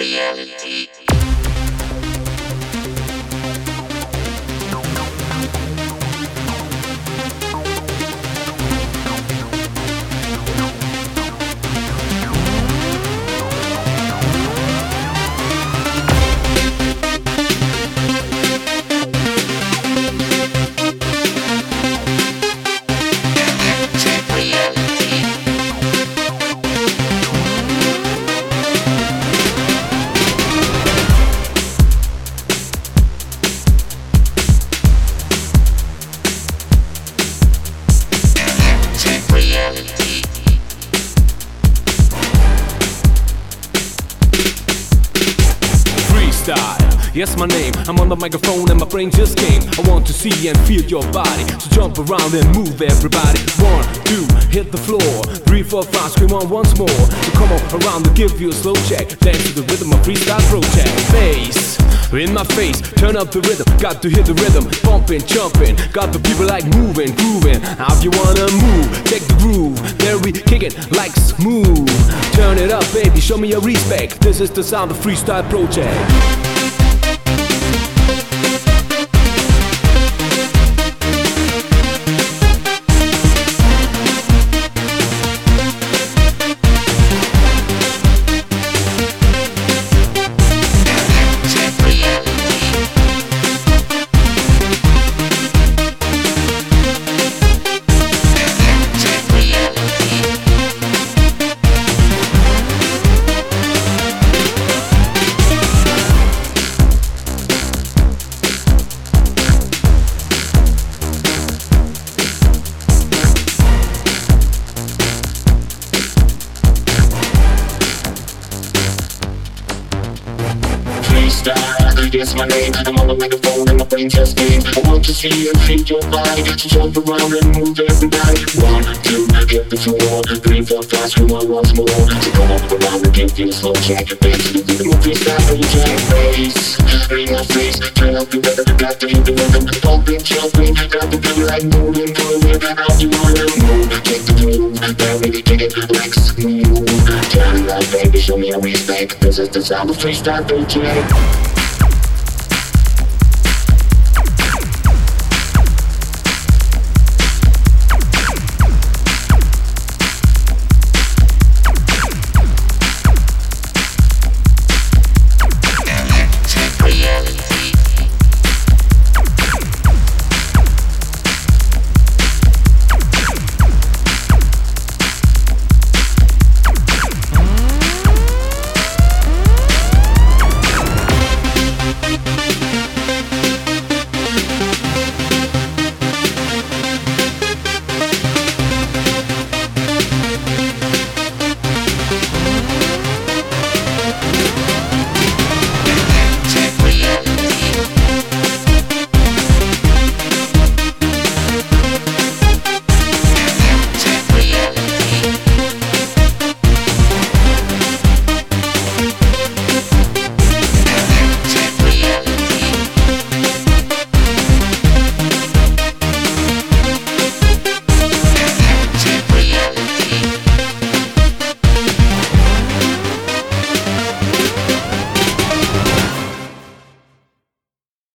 reality. Yes, my name, I'm on the microphone and my brain just came. I want to see and feel your body, so jump around and move everybody. 1, 2, hit the floor. 3, 4, 5, scream on once more. So come on around to give you a slow check. Dance to the rhythm of freestyle project. Bass in my face, turn up the rhythm. Got to hit the rhythm, pumping, jumping. Got the people like moving, grooving. How you wanna move? Check the groove. There we kick it like smooth. Turn it up, baby, show me your respect. This is the sound of freestyle project. Yes, my name, I'm on the microphone and my brain just came. I want to see and feel your body, so jump around and move everybody. 1, 2, hit the floor. 3, 4, 5, scream on once more. So come on around and give you a slow check. Dance to the rhythm of freestyle project. Bass in my face, turn up the rhythm. Got to hit the rhythm, pumping, jumping. Got the people like moving, grooving. How you wanna move? Take the groove, now we kick it like smooth. Turn it up, baby, show me your respect. This is the sound of freestyle project.